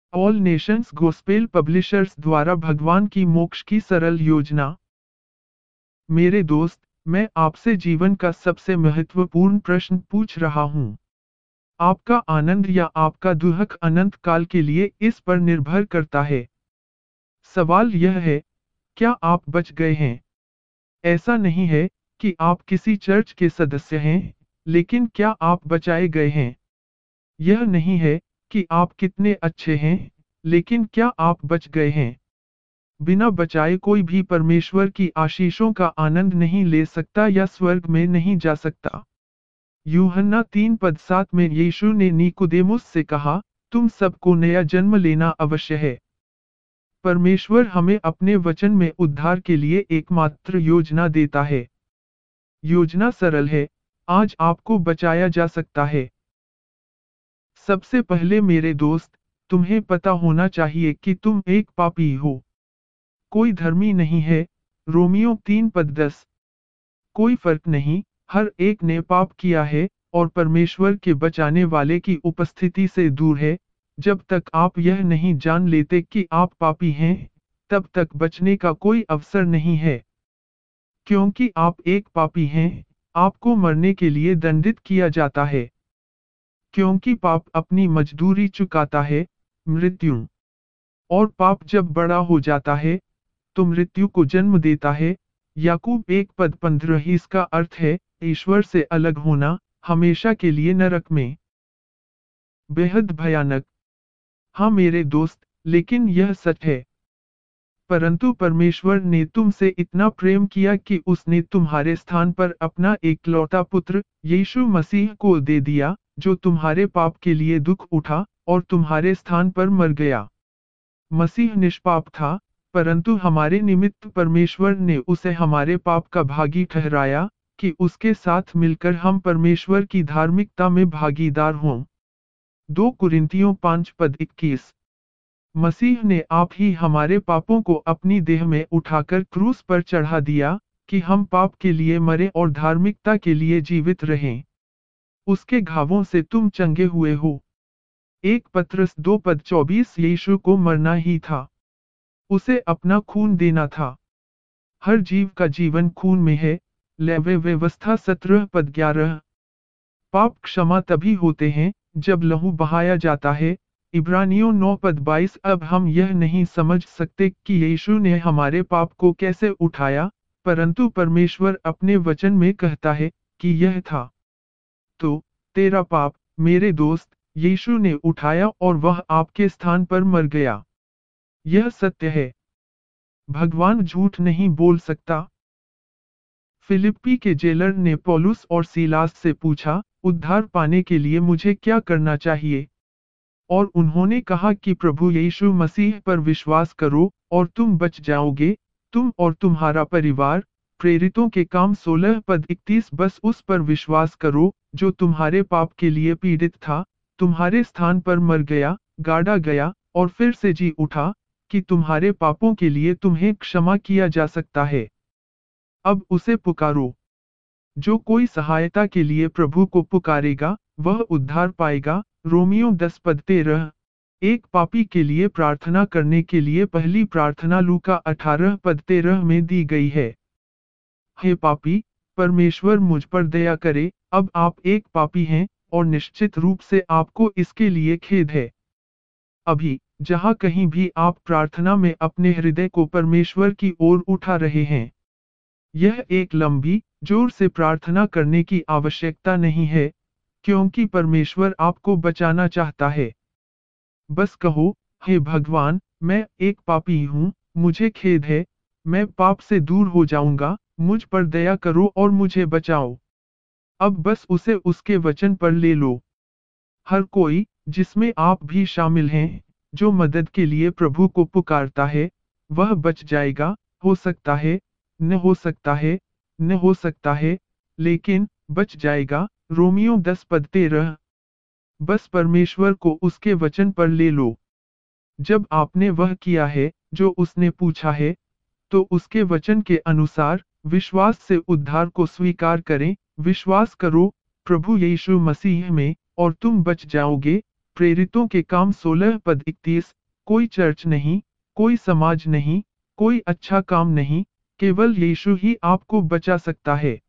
All Nations gospel publishers द्वारा भगवान की मोक्ष की सरल योजना। मेरे दोस्त, मैं आपसे जीवन का सबसे महत्वपूर्ण प्रश्न पूछ रहा हूं। आपका आनंद या आपका दुख अनंत काल के लिए इस पर निर्भर करता है। सवाल यह है, क्या आप बच गए हैं? ऐसा नहीं है कि आप किसी चर्च के सदस्य हैं, लेकिन क्या आप बचाए गए हैं? यह नहीं है कि आप कितने अच्छे हैं, लेकिन क्या आप बच गए हैं? बिना बचाए कोई भी परमेश्वर की आशीषों का आनंद नहीं ले सकता या स्वर्ग में नहीं जा सकता। यूहन्ना 3:7 में यीशु ने नीकुदेमुस से कहा, तुम सबको नया जन्म लेना अवश्य है। परमेश्वर हमें अपने वचन में उद्धार के लिए एकमात्र योजना देता है। योजना सरल है, आज आपको बचाया जा सकता है। सबसे पहले मेरे दोस्त, तुम्हें पता होना चाहिए कि तुम एक पापी हो। कोई धर्मी नहीं है। रोमियो 3:10। कोई फर्क नहीं, हर एक ने पाप किया है और परमेश्वर के बचाने वाले की उपस्थिति से दूर है। जब तक आप यह नहीं जान लेते कि आप पापी हैं, तब तक बचने का कोई अवसर नहीं है। क्योंकि आप एक पापी हैं, आपको मरने के लिए दंडित किया जाता है। क्योंकि पाप अपनी मजदूरी चुकाता है, मृत्यु। और पाप जब बड़ा हो जाता है, तो मृत्यु को जन्म देता है। याकूब 1:15। इसका अर्थ है, ईश्वर से अलग होना, हमेशा के लिए नरक में। बेहद भयानक। हाँ मेरे दोस्त, लेकिन यह सच है। परंतु परमेश्वर ने तुमसे इतना प्रेम किया कि उसने तुम्हारे स्थान पर अपना एकलौता पुत्र, यीशु मसीह को दे दिया, जो तुम्हारे पाप के लिए दुख उठा और तुम्हारे स्थान पर मर गया। मसीह निष्पाप था, परंतु हमारे निमित्त परमेश्वर ने उसे हमारे पाप का भागी ठहराया, कि उसके साथ मिलकर हम परमेश्वर की धार्मिकता में भागीदार हों। 2 कुरिन्थियों 5:21। मसीह ने आप ही हमारे पापों को अपनी देह में उठाकर क्रूस पर चढ़ा दिया, कि हम पाप के लिए मरे और धार्मिकता के लिए जीवित रहें। उसके घावों से तुम चंगे हुए हो। 1 पत्रस 2:24। यीशु को मरना ही था। उसे अपना खून देना था। हर जीव का जीवन खून में है। लेवी व्यवस्था 17:11। पाप क्षमा तभी होते हैं, जब लहू बहाया जाता है। इब्रानियों 9:22। अब हम यह नहीं समझ सकते कि यीशु ने हमारे पाप को कैसे उठाया, परंतु परमेश्वर अपने वचन में कहता है, कि यह था। तो, तेरा पाप, मेरे दोस्त, यीशु ने उठाया और वह आपके स्थान पर मर गया। यह सत्य है। भगवान झूठ नहीं बोल सकता। फिलिप्पी के जेलर ने पौलुस और सीलास से पूछा, उद्धार पाने के लिए मुझे क्या करना चाहिए? और उन्होंने कहा कि प्रभु यीशु मसीह पर विश्वास करो और तुम बच जाओगे, तुम और तुम्हारा परिवार। प्रेरितों के काम 16:31। बस उस पर विश्वास करो, जो तुम्हारे पाप के लिए पीड़ित था, तुम्हारे स्थान पर मर गया, गाड़ा गया, और फिर से जी उठा, कि तुम्हारे पापों के लिए तुम्हें क्षमा किया जा सकता है। अब उसे पुकारो। जो कोई सहायता के लिए प्रभु को पुकारेगा, वह उद्धार पाएगा। रोमियो 10:13। एक पापी के लिए प्रार्थना करने के लिए पहली प्रार्थना लूका 18:13 में दी गई है। हे पापी, परमेश्वर मुझ पर दया करे। अब आप एक पापी हैं, और निश्चित रूप से आपको इसके लिए खेद है। अभी, जहाँ कहीं भी आप प्रार्थना में अपने हृदय को परमेश्वर की ओर उठा रहे हैं, यह एक लंबी, जोर से प्रार्थना करने की आवश्यकता नहीं है, क्योंकि परमेश्वर आपको बचाना चाहता है। बस कहो, हे भगवान, मैं एक पापी हूँ, मुझे खेद है, मैं पाप से दूर हो जाऊंगा, मुझ पर दया करो और मुझे बचाओ। अब बस उसे उसके वचन पर ले लो। हर कोई, जिसमें आप भी शामिल हैं, जो मदद के लिए प्रभु को पुकारता है, वह बच जाएगा। हो सकता है, न हो सकता है, न हो सकता है, लेकिन बच जाएगा। रोमियो 10:13। बस परमेश्वर को उसके वचन पर ले लो। जब आपने वह किया है, जो उसने पूछा है, तो उसके वचन के अनुसार, विश्वास से उद्धार को स्वीकार करें। विश्वास करो, प्रभु यीशु मसीह में, और तुम बच जाओगे। प्रेरितों के काम 16 पद 31, कोई चर्च नहीं, कोई समाज नहीं, कोई अच्छा काम नहीं, केवल यीशु ही आपको बचा सकता है।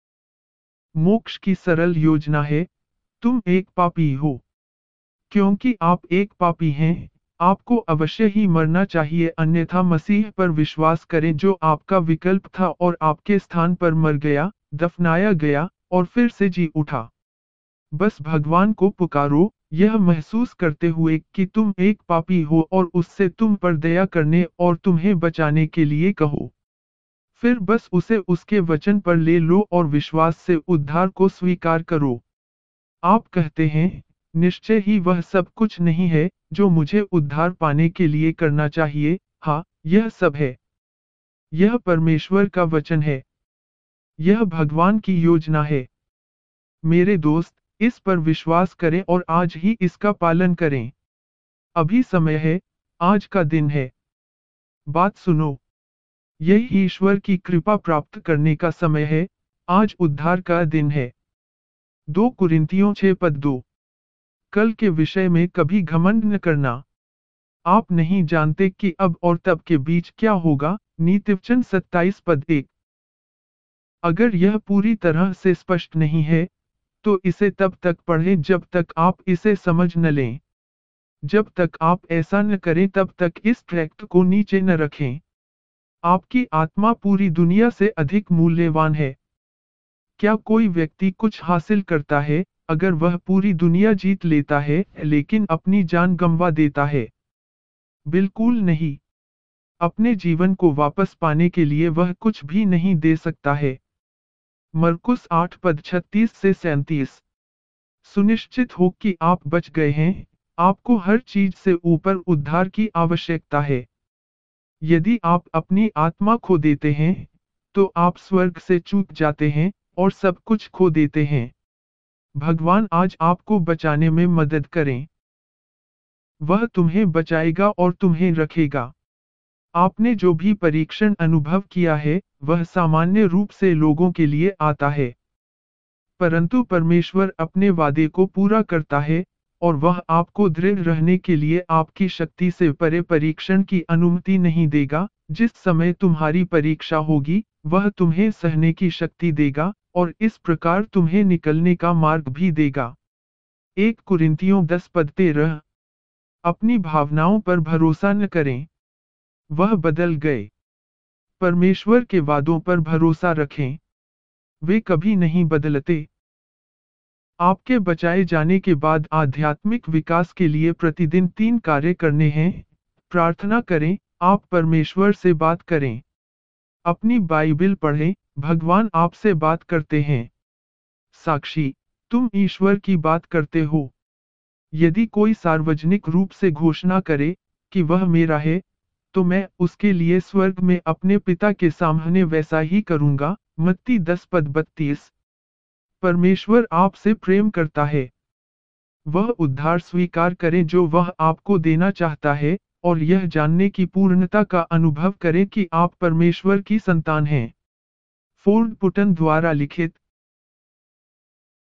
मोक्ष की सरल योजना है, तुम एक पापी हो। क्योंकि आप एक पापी हैं, आपको अवश्य ही मरना चाहिए, अन्यथा मसीह पर विश्वास करें जो आपका विकल्प था और आपके स्थान पर मर गया, दफनाया गया और फिर से जी उठा। बस भगवान को पुकारो, यह महसूस करते हुए कि तुम एक पापी हो और उससे तुम पर दया करने और तुम्हें बचाने के लिए कहो। फिर बस उसे उसके वचन पर ले लो और विश्वास से उद्धार को स्वीकार करो। आप कहते हैं, निश्चय ही वह सब कुछ नहीं है जो मुझे उद्धार पाने के लिए करना चाहिए। हाँ, यह सब है। यह परमेश्वर का वचन है। यह भगवान की योजना है। मेरे दोस्त, इस पर विश्वास करें और आज ही इसका पालन करें। अभी समय है, आज का दिन है। बात सुनो। यही ईश्वर की कृपा प्राप्त करने का समय है, आज उद्धार का दिन है। 2 कुरिन्थियों 6 पद 2। कल के विषय में कभी घमंड न करना। आप नहीं जानते कि अब और तब के बीच क्या होगा। नीतिवचन 27 पद 1। अगर यह पूरी तरह से स्पष्ट नहीं है, तो इसे तब तक पढ़ें जब तक आप इसे समझ न लें। जब तक आप ऐसा न करें तब तक इस ट्रैक्ट को नीचे न रखें। आपकी आत्मा पूरी दुनिया से अधिक मूल्यवान है। क्या कोई व्यक्ति कुछ हासिल करता है, अगर वह पूरी दुनिया जीत लेता है, लेकिन अपनी जान गंवा देता है? बिल्कुल नहीं। अपने जीवन को वापस पाने के लिए वह कुछ भी नहीं दे सकता है। मरकुस 8 पद 36 से 37। सुनिश्चित हो कि आप बच गए हैं, आपको हर चीज से ऊपर उद्धार की आवश्यकता है। यदि आप अपनी आत्मा खो देते हैं, तो आप स्वर्ग से चूक जाते हैं और सब कुछ खो देते हैं। भगवान आज आपको बचाने में मदद करें। वह तुम्हें बचाएगा और तुम्हें रखेगा। आपने जो भी परीक्षण अनुभव किया है, वह सामान्य रूप से लोगों के लिए आता है। परंतु परमेश्वर अपने वादे को पूरा करता है, और वह आपको दृढ़ रहने के लिए आपकी शक्ति से परे परीक्षण की अनुमति नहीं देगा। जिस समय तुम्हारी परीक्षा होगी, वह तुम्हें सहने की शक्ति देगा, और इस प्रकार तुम्हें निकलने का मार्ग भी देगा। 1 कुरिन्थियों 10 पद 13। अपनी भावनाओं पर भरोसा न करें। वह बदल गए। परमेश्वर के वादों पर भरोसा रखें। वे कभी नहीं बदलते। आपके बचाए जाने के बाद आध्यात्मिक विकास के लिए प्रतिदिन 3 कार्य करने हैं। प्रार्थना करें, आप परमेश्वर से बात करें। अपनी बाइबिल पढ़ें, भगवान आपसे बात करते हैं। साक्षी, तुम ईश्वर की बात करते हो। यदि कोई सार्वजनिक रूप से घोषणा करे कि वह मेरा है, तो मैं उसके लिए स्वर्ग में अपने पिता के सामने वैसा ही करूंगा। मत्ती 10 पद 32। परमेश्वर आपसे प्रेम करता है। वह उद्धार स्वीकार करें जो वह आपको देना चाहता है, और यह जानने की पूर्णता का अनुभव करें कि आप परमेश्वर की संतान हैं। फोर्ड पुटन द्वारा लिखित